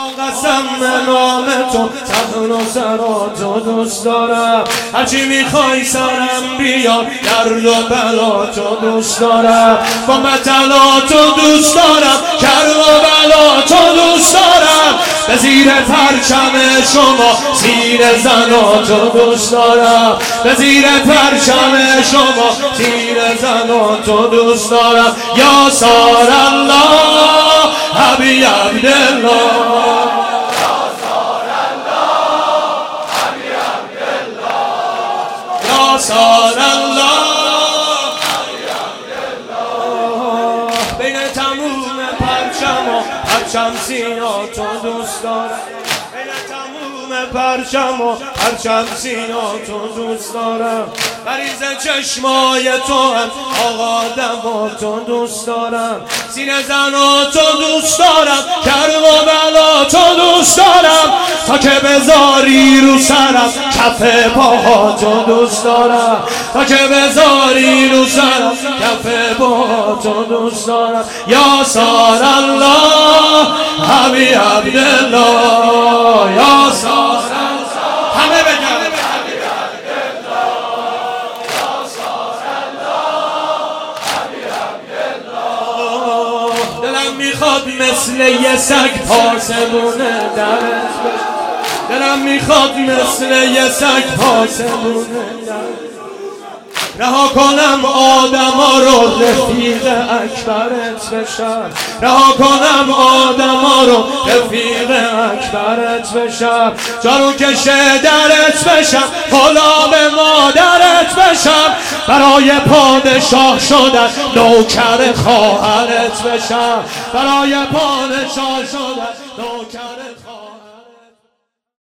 قسم به نام تو صحن و سراتو دوست دارم، هرچی میخوای سرم بیار، درد و بلا تو دوست دارم، با مطلاتو دوست دارم، کرد و بلا تو دوست دارم، به زیر پرچم شما سیر زناتو دوست دارم، به زیر پرچم شما سیر زناتو دوست دارم. یا سار الله حبی عبدالله، یا سار الله حبی عبدالله، یا سار الله حبی عبدالله. بین تموم پرچم سیناتو دوست دارم، بین تموم پرچم سیناتو دوست دارم، مریض چشمای تو هم آقا دماتو دوست دارم، سینه زناتو دوست دارم، کرد و بلا تو دوست دارم، تا که بذاری رو سرم کف پاهاتو دوست دارم، تا که بذاری رو سرم کف پاهاتو دوست دارم. یا سار الله حبی عبدالله، یا سار الله همه بگم میخواد مثل یه سگ پاسمونه درت بشم، دلم میخواد مثل یه سگ پاسمونه درت، رها کنم آدما رو رفیق اکبرت بشم، رها کنم آدما رو رفیق اکبرت بشم، جارو کشه درت بشم، غلام مادرت بشم، برای پادشاه شدن نوکر خواهرت بشم، برای پادشاه شدن نوکر خواهرت.